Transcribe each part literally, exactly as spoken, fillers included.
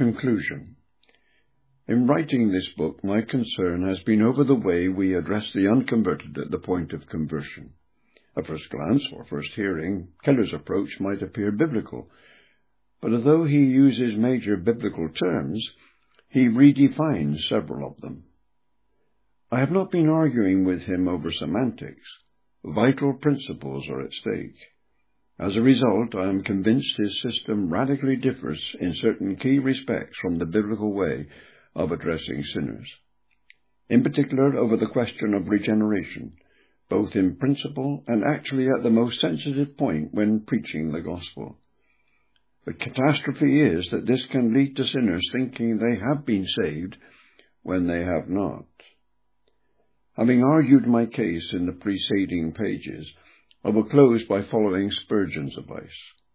Conclusion. In writing this book, my concern has been over the way we address the unconverted at the point of conversion. At first glance, or first hearing, Keller's approach might appear biblical, but although he uses major biblical terms, he redefines several of them. I have not been arguing with him over semantics. Vital principles are at stake. As a result, I am convinced his system radically differs in certain key respects from the biblical way of addressing sinners, in particular over the question of regeneration, both in principle and actually at the most sensitive point when preaching the gospel. The catastrophe is that this can lead to sinners thinking they have been saved when they have not. Having argued my case in the preceding pages, I will close by following Spurgeon's advice.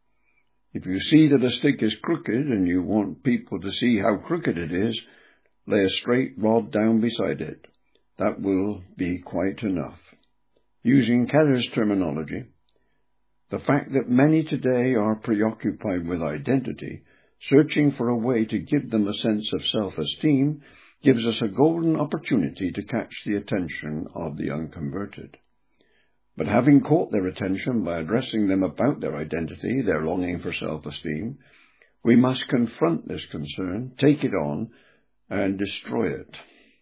If you see that a stick is crooked and you want people to see how crooked it is, lay a straight rod down beside it. That will be quite enough. Using Keller's terminology, the fact that many today are preoccupied with identity, searching for a way to give them a sense of self-esteem, gives us a golden opportunity to catch the attention of the unconverted. But having caught their attention by addressing them about their identity, their longing for self-esteem, we must confront this concern, take it on, and destroy it.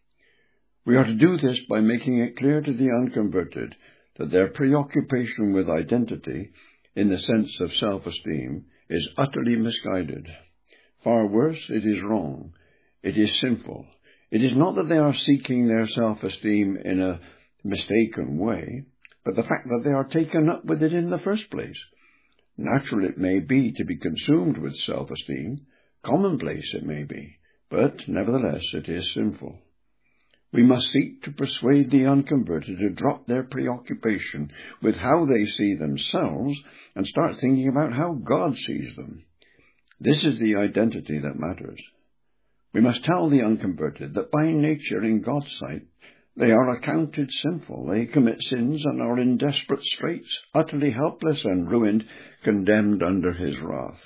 We are to do this by making it clear to the unconverted that their preoccupation with identity, in the sense of self-esteem, is utterly misguided. Far worse, it is wrong. It is sinful. It is not that they are seeking their self-esteem in a mistaken way, but the fact that they are taken up with it in the first place. Natural it may be to be consumed with self-esteem, commonplace it may be, but nevertheless it is sinful. We must seek to persuade the unconverted to drop their preoccupation with how they see themselves and start thinking about how God sees them. This is the identity that matters. We must tell the unconverted that by nature in God's sight, they are accounted sinful. They commit sins and are in desperate straits, utterly helpless and ruined, condemned under his wrath.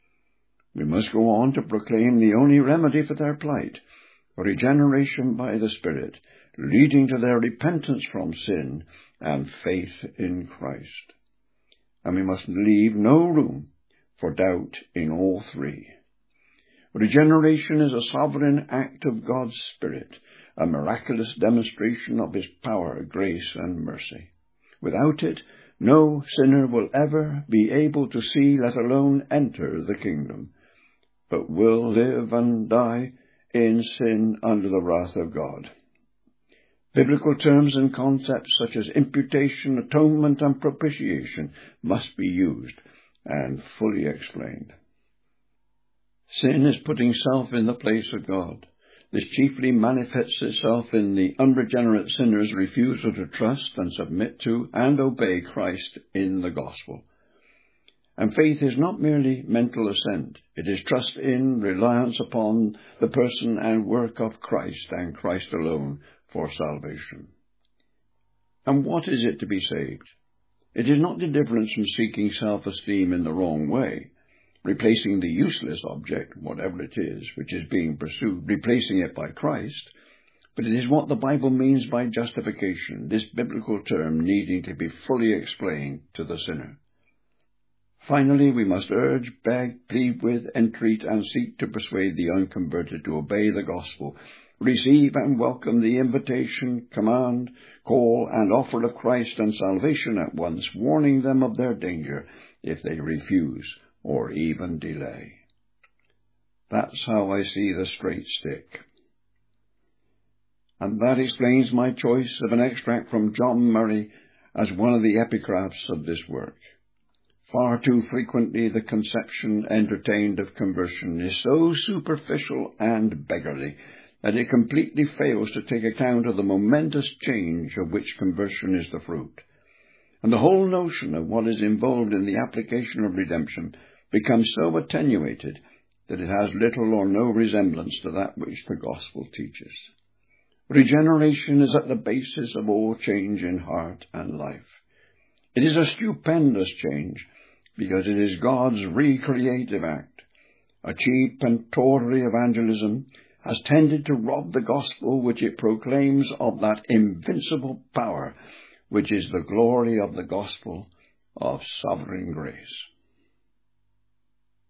We must go on to proclaim the only remedy for their plight, regeneration by the Spirit, leading to their repentance from sin and faith in Christ. And we must leave no room for doubt in all three. Regeneration is a sovereign act of God's Spirit, a miraculous demonstration of his power, grace, and mercy. Without it, no sinner will ever be able to see, let alone enter the kingdom, but will live and die in sin under the wrath of God. Biblical terms and concepts such as imputation, atonement, and propitiation must be used and fully explained. Sin is putting self in the place of God. This chiefly manifests itself in the unregenerate sinner's refusal to trust and submit to and obey Christ in the gospel. And faith is not merely mental assent. It is trust in, reliance upon the person and work of Christ and Christ alone for salvation. And what is it to be saved? It is not deliverance from seeking self-esteem in the wrong way, replacing the useless object, whatever it is, which is being pursued, replacing it by Christ, but it is what the Bible means by justification, this biblical term needing to be fully explained to the sinner. Finally, we must urge, beg, plead with, entreat, and seek to persuade the unconverted to obey the gospel, receive and welcome the invitation, command, call, and offer of Christ and salvation at once, warning them of their danger if they refuse or even delay. That's how I see the straight stick. And that explains my choice of an extract from John Murray as one of the epigraphs of this work. Far too frequently the conception entertained of conversion is so superficial and beggarly that it completely fails to take account of the momentous change of which conversion is the fruit. And the whole notion of what is involved in the application of redemption becomes so attenuated that it has little or no resemblance to that which the gospel teaches. Regeneration is at the basis of all change in heart and life. It is a stupendous change because it is God's recreative act, A cheap and tawdry evangelism has tended to rob the gospel which it proclaims of that invincible power which is the glory of the gospel of sovereign grace.